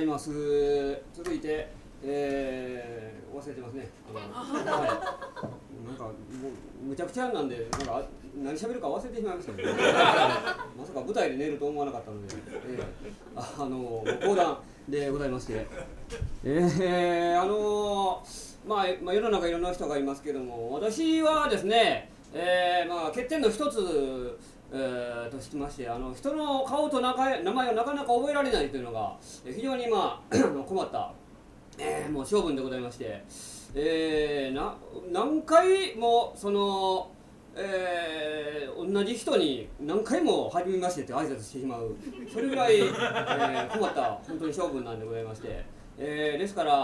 ります。続いて、忘れてますね。はい、なんかもうむちゃくちゃなんで、なんか何喋るか忘れてしまいましたけど、まさか舞台で寝ると思わなかったので、講談でございまして、まあ世の中いろんな人がいますけども、私はですね、欠点の一つとしまして、人の顔と名前をなかなか覚えられないというのが非常に困った、もう性分でございまして、何回もその、同じ人に何回も初めましてって挨拶してしまう、それぐらい、困った本当に性分なんでございまして、ですから、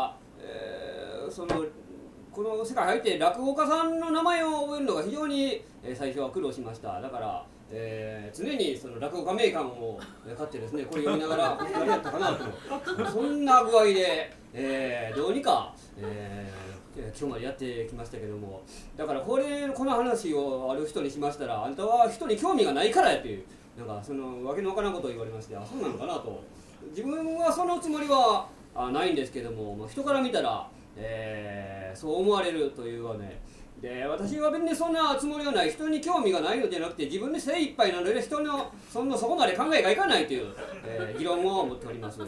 この世界入って落語家さんの名前を覚えるのが非常に、最初は苦労しました。だから、常にその落語家名鑑を買ってですね、これ読みながら何やったかなと、そんな具合で、どうにか、今日までやってきましたけども、だからこの話をある人にしましたら、あんたは人に興味がないからやっていう、なんかそのわけのわからんことを言われまして、あ、そうなのかなと。自分はそのつもりはないんですけども、人から見たら、そう思われるというわね。で、私は別にそんなつもりはない、人に興味がないのじゃなくて、自分で精一杯なので人のそこまで考えがいかないという、議論を持っております。議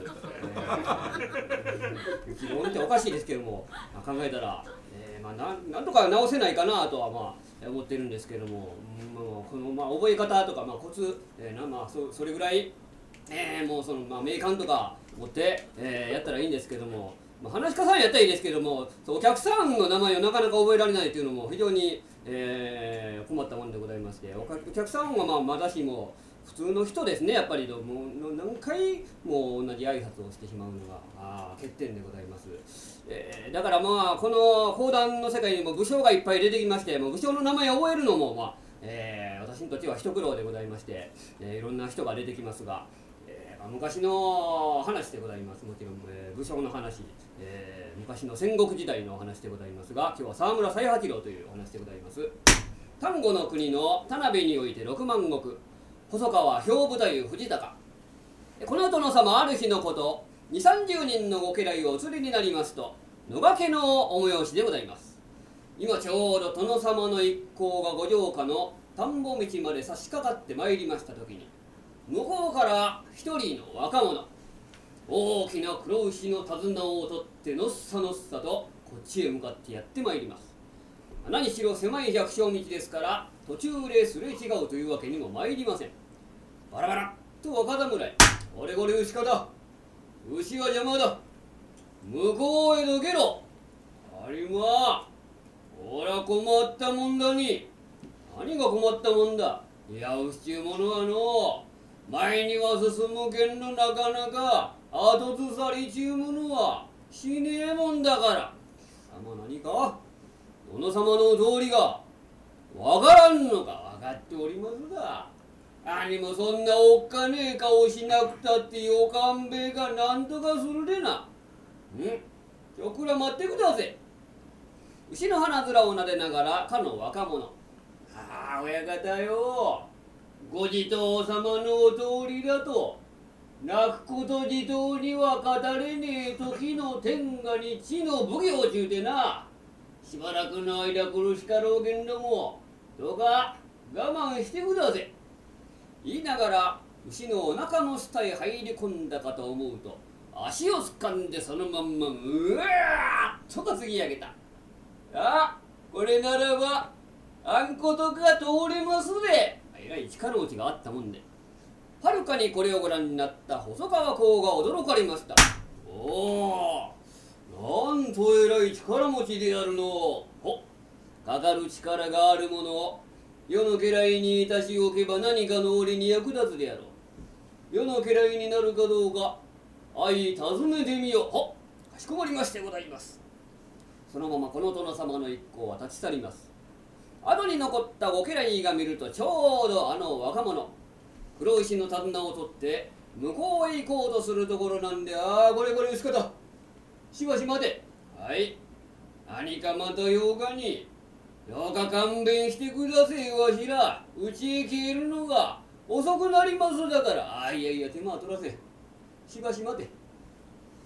論っておかしいですけども、考えたら、なんとか直せないかなとは思ってるんですけども、この覚え方とかコツ、それぐらい、もうその名鑑とか持って、やったらいいんですけども、話し家さんやったらいいですけども、お客さんの名前をなかなか覚えられないというのも非常に、困ったものでございまして、お客さんはまだしも普通の人ですね、やっぱりもう何回も同じ挨拶をしてしまうのが欠点でございます。だからこの講談の世界にも武将がいっぱい出てきまして、武将の名前を覚えるのも私にとっては一苦労でございまして、いろんな人が出てきますが、昔の話でございます。もちろん、武将の話、昔の戦国時代のお話でございますが、今日は沢村才八郎というお話でございます。丹後の国の田辺において6万石、細川兵部太夫藤高。この殿様ある日のこと、2、30人のご家来をお連れになりますと、野掛けのお催しでございます。今ちょうど殿様の一行がご城下の田んぼ道まで差し掛かってまいりましたときに、向こうから一人の若者、大きな黒牛の手綱を取ってのっさのっさとこっちへ向かってやってまいります。何しろ狭い百姓道ですから、途中ですれ違うというわけにも参りません。バラバラっと若侍、これこれ牛かだ、牛は邪魔だ、向こうへどけろ。ありま、ほら困ったもんだに。何が困ったもんだ。いや、牛ちゅうものはの、前には進むけんのなかなか後ずさりちゅうものはしねえもんだから。何か殿様の通りがわからんのか。分かっておりますが、何もそんなおっかねえ顔しなくたってよかんべえがなんとかするでな。ちょくら待ってくだせ。牛の鼻面を撫でながらかの若者、親方よ、ご地頭様のお通りだと、泣くこと地頭には語れねえ時の天下に地の奉行中でな、しばらくの間苦しかろうけんども、どうか我慢してくだせ。言いながら牛のお腹の下へ入り込んだかと思うと、足を掴んでそのまんまうわーっと担ぎ上げた。これならばあんことか通れますで。えらい力持ちがあったもんで、はるかにこれをご覧になった細川公が驚かれました。おお、なんとえらい力持ちであるの。かかる力があるものを世の家来にいたしおけば何かの折に役立つであろう。世の家来になるかどうか尋ねてみよう。かしこまりましてございます。そのままこの殿様の一行は立ち去ります。後に残ったご家来が見ると、ちょうどあの若者、黒石の手綱を取って向こうへ行こうとするところなんで、これこれ牛方、しばし待て。何かまたようかに。どうか勘弁してくだせえ。わしらうちへ消えるのが遅くなりますだから。いや手間を取らせ。しばし待て。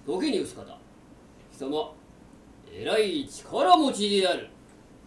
時に薄方、貴様えらい力持ちである。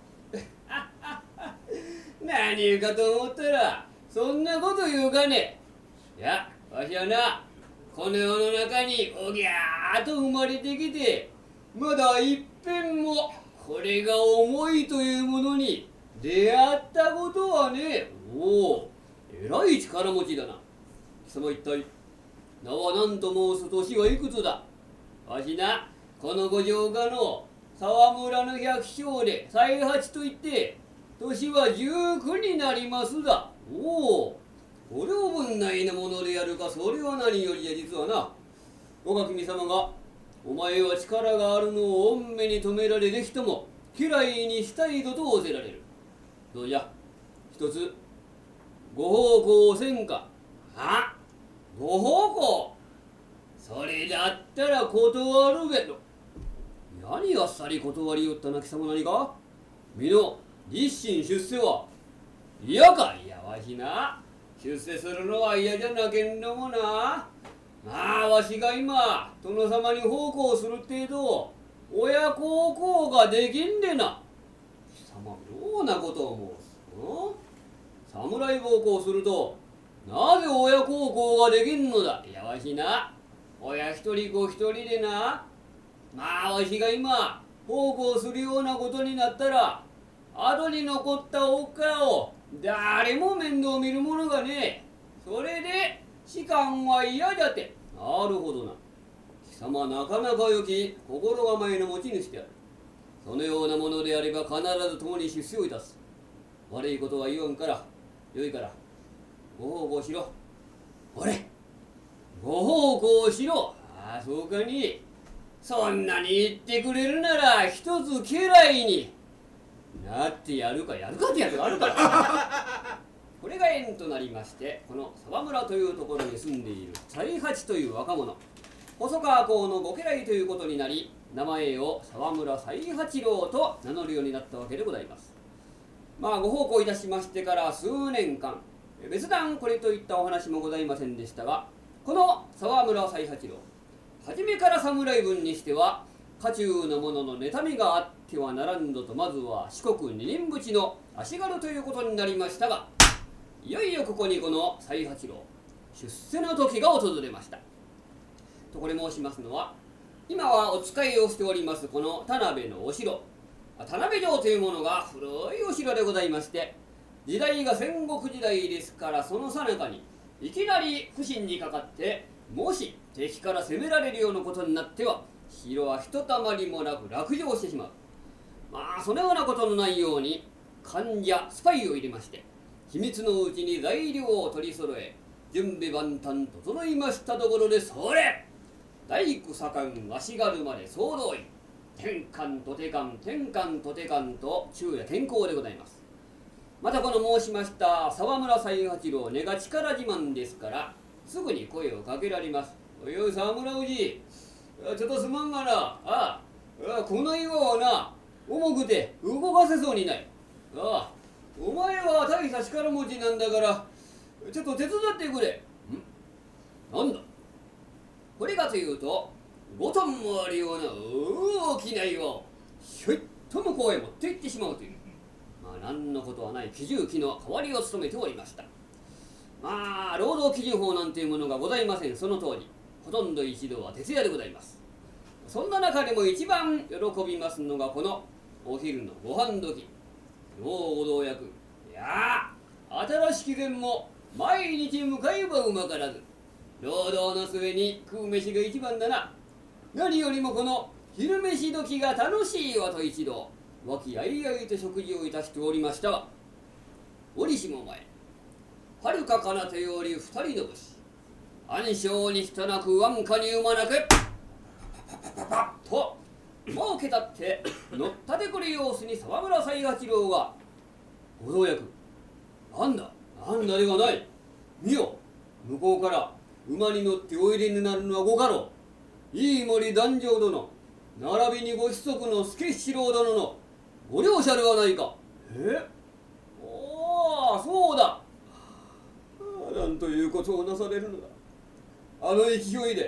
何言うかと思ったらそんなこと言うかね。いや、わしはな、この世の中におぎゃーと生まれてきて、まだ一遍もこれが思いというものに出会ったことはね。おお、えらい力持ちだな。貴様一体名は何と申す年はいくつだ。わしな、この五条家の沢村の百姓で才八といって年は19になりますだ。おお、これを分内なものでやるか。それは何よりや。実はな、我が君様がお前は力があるのを御目に留められできとも嫌いにしたいと仰せられる。どうじゃ、一つご奉公せんか。は、ご奉公、それだったら断るべと。何あっさり断りよったな。貴様何か身の立身出世は嫌か。いや、わしな、出世するのは嫌じゃなけんのもな。まあわしが今殿様に奉公する程度親孝行ができんでな。貴様妙なことを申す。侍奉公するとなぜ親孝行ができんのだ。いや、わしな、親一人子一人でな、まあわしが今奉公するようなことになったら後に残ったおっかを誰も面倒見るものがねえ。それで士官は嫌じゃって。なるほどな。貴様なかなか良き心構えの持ち主である。そのようなものであれば必ず共に出世をいたす。悪いことは言わんからよいから、ご奉公しろ。ほれ、ご奉公しろ。ああ、そうかに。そんなに言ってくれるなら一つ家来になってやるか。やるかってやつがあるからこれが縁となりまして、この沢村というところに住んでいる才八という若者、細川公のご家来ということになり、名前を沢村才八郎と名乗るようになったわけでございます。まあご奉公いたしましてから数年間、別段これといったお話もございませんでしたが、この沢村才八郎、初めから侍分にしては家中の者の妬みがあってはならんぞと、まずは四国二人扶持の足軽ということになりましたが、いよいよここにこの才八郎出世の時が訪れました。とこれ申しますのは、今はお使いをしておりますこの田辺のお城、田辺城というものが古いお城でございまして、時代が戦国時代ですから、その最中にいきなり不審にかかって、もし敵から攻められるようなことになっては城はひとたまりもなく落城してしまう。まあそのようなことのないように患者スパイを入れまして、秘密のうちに材料を取り揃え準備万端整いましたところで、それ大工左官足軽まで総動員、天官と手官天官と手官と昼夜健康でございます。またこの申しました沢村才八郎、根が力自慢ですからすぐに声をかけられます。おいおい沢村おじ、ちょっとすまんがな、この岩をな重くて動かせそうにない。お前は大した力持ちなんだからちょっと手伝ってくれ。なんだこれかというと、5トンもあるような大きな岩をひょいっと向こうへ持って行ってしまうという、まあ何のことはない奇重機の代わりを務めておりました。まあ労働基準法なんていうものがございません。その当時ほとんど一度は徹夜でございます。そんな中でも一番喜びますのがこのお昼のご飯時。労働役、いや新しき膳も毎日迎えばうまからず、労働の末に食う飯が一番だな。何よりもこの昼飯時が楽しいわと一度和気あいあいと食事をいたしておりましたが、折しも前遥か彼方より二人の武士、暗礁に人なく安価にうまなくと馬をけたって乗ったてくる様子に沢村才八郎が、ご同役、なんだではない、見よ向こうから馬に乗っておいでになるのはご家老飯森壇上殿、並びにご子息の助七郎殿のご両者ではないか。おお、そうだ。なんということをなされるのだ。あの勢いで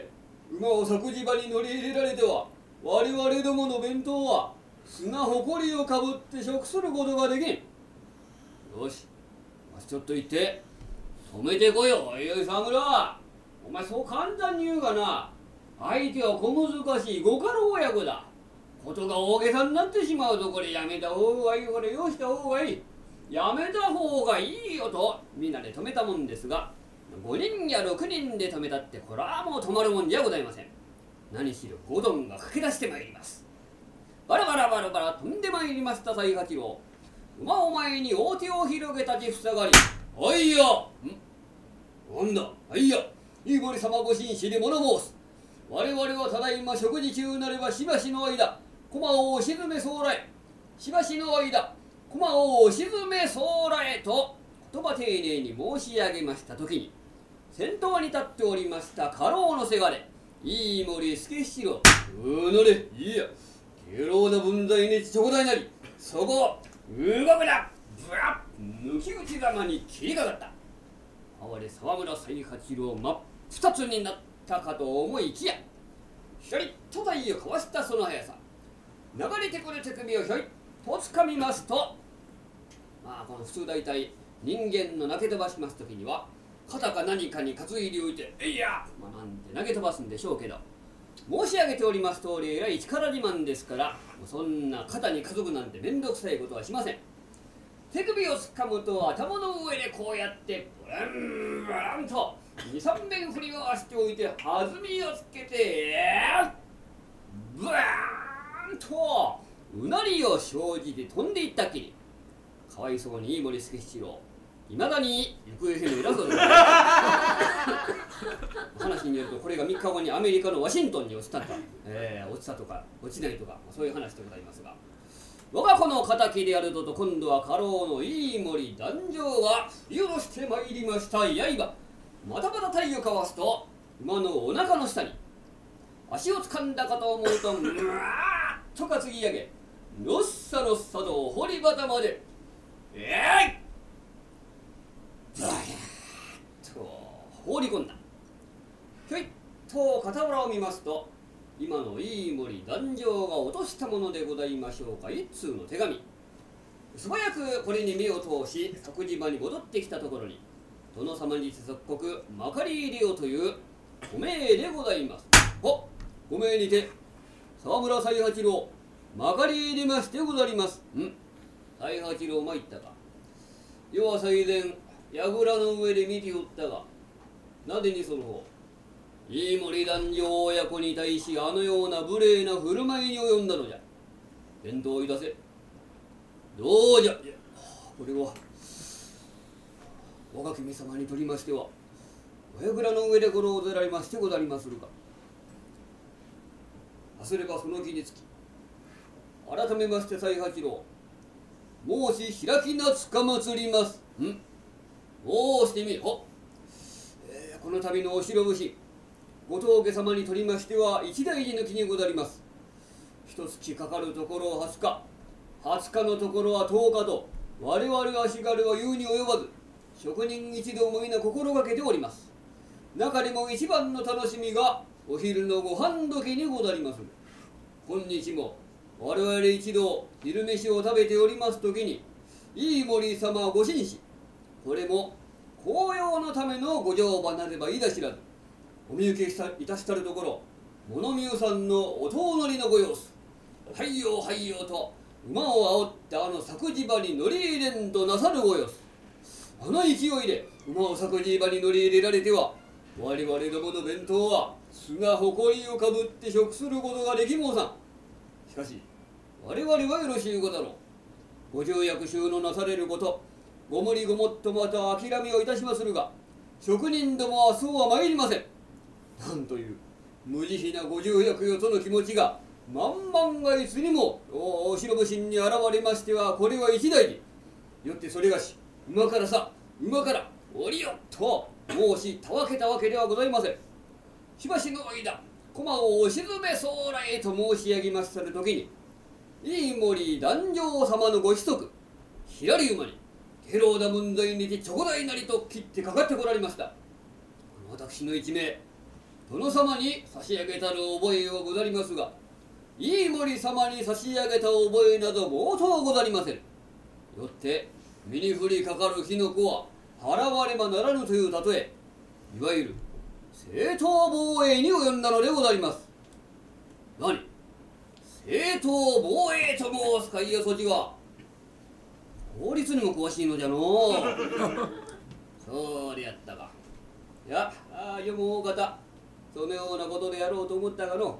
馬を作事場に乗り入れられては我々どもの弁当は砂誇りをかぶって食することができん。よし、ちょっと行って止めてこいよ。おいおい沢村、お前そう簡単に言うがな、相手は小難しいご家老役だ。ことが大げさになってしまうとこれやめた方がいい、これよした方がいい、やめた方がいいよとみんなで止めたもんですが、5人や6人で止めたってこれはもう止まるもんじゃございません。何しろ五丼が駆け出してまいります。バラバラバラバラ飛んでまいりました西八郎。馬を前に大手を広げ立ちふさがり、おいよ、なんだ、はいや、飯森様ご紳士で物申す。我々はただいま食事中なればしばしの間駒を沈めそうらえ、しばしの間駒を沈めそうらえと言葉丁寧に申し上げました時に、先頭に立っておりました家老のせがれ飯森助七郎、うのれ、いや下老な分際にちょこだいなり、そこ動くな、ぶらっ抜き打ち玉に切りかかった。哀れ沢村西八郎真っ二つになったかと思いきや、ひょいっと体をかわしたその速さ、流れてくる手首をひょいっとつかみますと、この普通大体人間の投げ飛ばします時には肩か何かに担いでおいて、えいや、なんて投げ飛ばすんでしょうけど、申し上げております通り、えらい力自慢ですから、そんな肩に担ぐなんて面倒くさいことはしません。手首をつかむと頭の上でこうやってブランブランと23面振り回しておいて、弾みをつけてブラーンとうなりを生じて飛んでいったきり、かわいそうに飯森助七郎いまだに行方不明だそうです話によるとこれが3日後にアメリカのワシントンに落ちたとか、落ちたとか落ちないとか、そういう話でございますが、我が子の敵であるとと今度は家老の飯森壇上が振り下ろしてまいりました刃、またまた体をかわすと馬のお腹の下に足を掴んだかと思うとむわーっと担ぎ上げ、のっさのっさと堀端までブワーッと放り込んだ。ひょいっと傍らを見ますと、今の飯森壇上が落としたものでございましょうか、一通の手紙。素早くこれに目を通し作事場に戻ってきたところに、殿様に即刻まかり入れようというお命でございます。ご命にて沢村西八郎まかり入れましてござります。西八郎参ったか。世は最前櫓の上で見ておったが、なぜにその方飯森壇上親子に対しあのような無礼な振る舞いに及んだのじゃ。返答いたせ。どうじゃ。これは我が君様にとりましてはお櫓の上でごろうぜられましてござりまするか。さすればその気につき、改めまして西八郎申し開きなつかまつります。申してみよ。この度のお城節、ご峠様にとりましては一大事抜きにござります。一月かかるところを20日、20日のところは10日と、我々足軽は言うに及ばず、職人一同も皆心がけております。中でも一番の楽しみがお昼のご飯時にござりまする。今日も我々一同昼飯を食べております時に、飯森様ご紳士、これも紅葉のためのご乗馬なればいいだ知らず、お見受けいたしたるところ、物見代さんのお遠乗りのご様子、はいよはいよと馬を煽ってあの作事場に乗り入れんとなさるご様子。あの勢いで馬を作事場に乗り入れられては、我々どもの弁当は砂誇りをかぶって食することができもうさん。しかし我々はよろしいことだろう。ご重役衆のなされること、ご無理ごもっとまた諦めをいたしまするが、職人どもはそうは参りません。なんという無慈悲なご重役よとの気持ちが万が一にもお城武神に現れましては、これは一大事よって、それがし馬から降りよと申したわけたわけではございません。しばしの間駒を沈めそうらえと申し上げましたる時に、飯森壇上様のご子息ひらり馬に下老な問題にてちょこだいなりと切ってかかってこられました。私の一命殿様に差し上げたる覚えはござりますが、飯森様に差し上げた覚えなど毛頭ござりませぬ。よって身に降りかかる火の粉は払わねばならぬという例え、いわゆる正当防衛に及んだのでござります。何、正当防衛と申すか、いやそちは法律にも詳しいのじゃのう。そうでやったか。いや、よも大方そのようなことでやろうと思ったがの。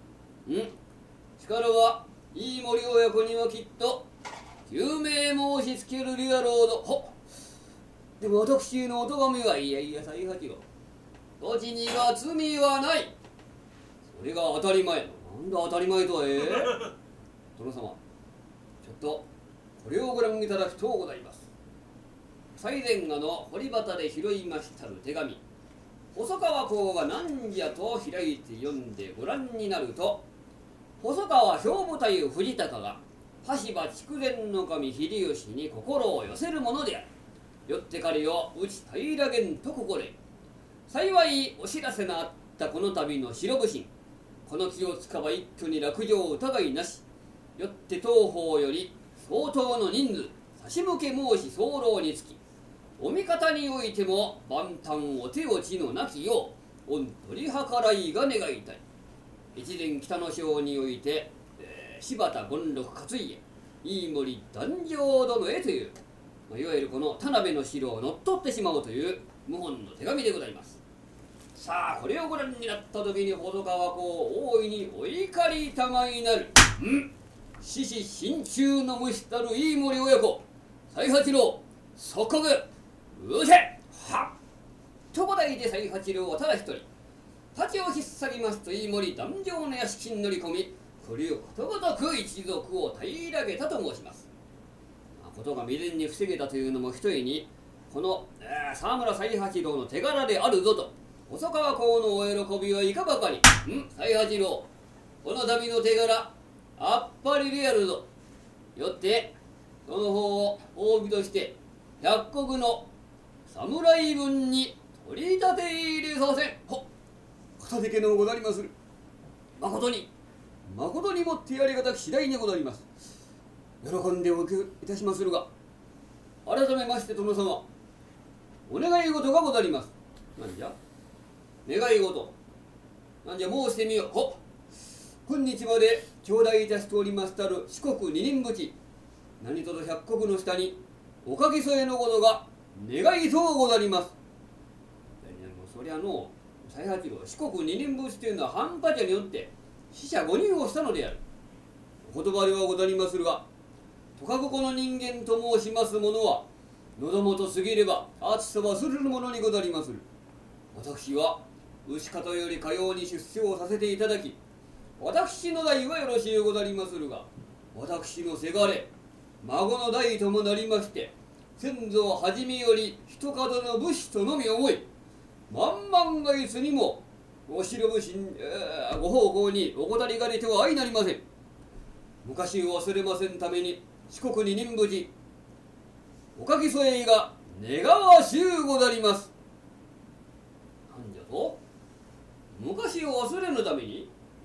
力は飯森親子にはきっと救命申しつけるリアロード。ほっ、でも私のお咎めは、いやいや西八郎、土地には罪はない。それが当たり前。なんだ当たり前とは。殿様、ちょっとこれをご覧いただきとうございます。最前画の堀端で拾いましたる手紙、細川公が何じゃと開いて読んでご覧になると、細川兵部太夫藤高が羽柴筑前の神秀吉に心を寄せるものである。よって彼を打ち平らげんと心得。幸いお知らせのあったこの度の白武神、この気をつかば一挙に落城疑いなし。よって当方より相当の人数差し向け申し候につき、お味方においても万端お手落ちのなきよう御取り計らいが願いたい。一前北の省において、柴田権六勝家飯森壇上殿へという、いわゆるこの田辺の城を乗っ取ってしまおうという謀反の手紙でございます。さあこれをご覧になった時に細川公大いにお怒りたまいなる。獅子心中の虫たる飯森親子、西八郎即刻撃てはっと答えて、西八郎はただ一人太刀を引っ提げますと、飯森壇上の屋敷に乗り込み、これをことごとく一族を平らげたと申します。ことが未然に防げたというのもひとえに、この、沢村西八郎の手柄であるぞと。細川公のお喜びはいかばかり。西八郎、この度の手柄あっぱりであるぞ。よってその方を褒美として百石の侍分に取り立て入れさせ。ほっ、片手家のござりまする。誠にもってやりがたき次第にござります。喜んでお受けいたしまするが、改めまして殿様、お願い事がござります。何じゃ願い事、なんじゃ申してみよう。ほっ、今日まで頂戴いたしておりますたる四国二人淵、何とぞ百石の下におかげ添えのことが願いとうござります。そりゃの西八郎、四国二人淵というのは半端じゃによって死者5人をしたのである。お言葉ではござりまするが、とかごこの人間と申しますものは喉元過ぎれば暑さはするものにござりまする。私は牛方よりかように出世をさせていただき、私の代はよろしゅうござりまするが、私のせがれ孫の代ともなりまして、先祖はじめより一方の武士とのみ思い、万が一にもお城武士ご奉公にお断りが出ては相なりません。昔を忘れませんために四国二人淵おかげ添えが願わしゅうござります。なんじゃと、昔を忘れぬために。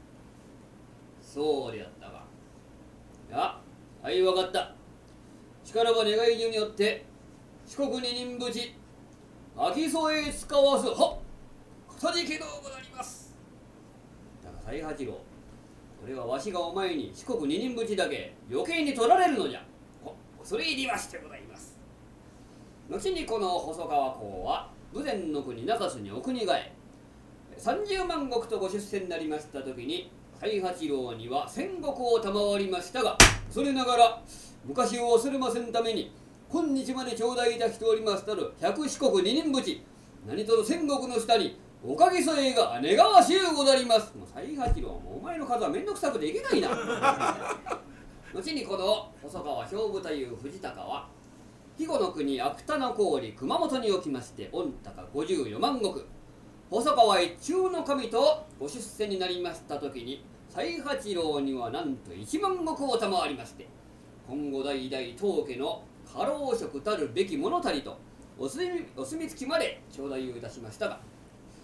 そうであったか。いや、はい分かった。力は願い順によって四国二人淵秋添え使わす。はっ、かたじけどうござります。だが西八郎、これはわしがお前に四国二人淵だけ余計に取られるのじゃ。恐れ入りましてございます。後にこの細川公は豊前の国中洲にお国替え、30万石とご出世になりました時に、西八郎には1000石を賜りましたが、それながら昔を忘れませんために今日まで頂戴いたしておりますたる百四国二人淵、何とぞ1000石の下におかげ添えが願わしゅうござります。もう西八郎、もうお前の数はめんどくさくていけないな。後にこの細川兵部太夫藤高は、肥後の国芥田の郡熊本におきまして、御高54万石、細川一中の神とご出世になりました時に、西八郎にはなんと1万石を賜りまして、今後代々当家の家老職たるべき者たりとお墨付きまで頂戴をいたしましたが、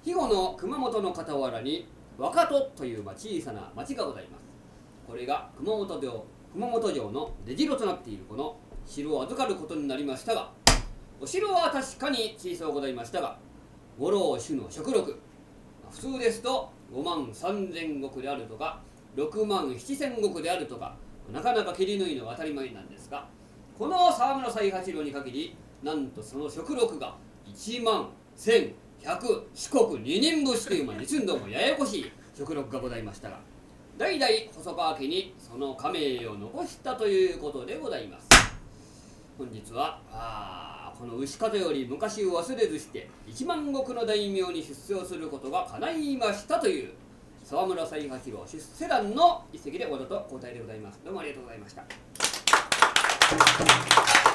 肥後の熊本の傍らに若戸という小さな町がございます。これが熊本城の出城となっているこの城を預かることになりましたが、お城は確かに小さうございましたが、五老主の食禄、普通ですと5万3000石であるとか6万7000石であるとか、なかなか切り抜いのが当たり前なんですが、この沢村才八郎に限り、なんとその食禄が1万1100四国2人節という実にどうもややこしい食禄がございましたが、代々細川家にその家名を残したということでございます。本日はこの牛方より昔を忘れずして1万石の大名に出世をすることが叶いましたという沢村才八郎出世談の一席でござと交代でございます。どうもありがとうございました。